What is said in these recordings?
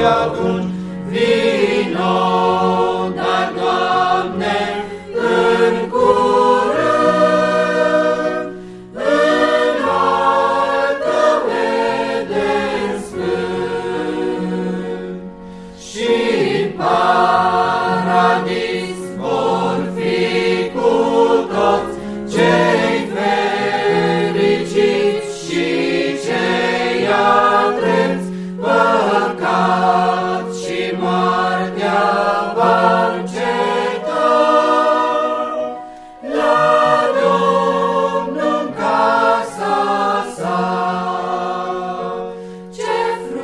atunci, vino, dar, Doamne, în curând, în al Tău Eden sfânt. Și-n paradis vor fi cu toți cei fericiți și cei adrepți, păcat și moartea va înceta. La Domnul în casa sa. Ce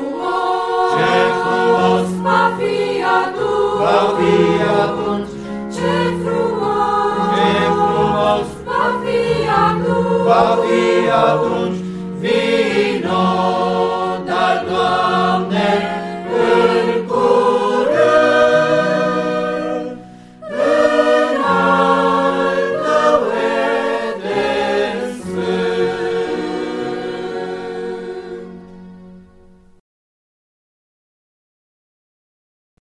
frumos va fi atunci, Va fi atunci, ce frumos ce frumos va fi atunci, va fi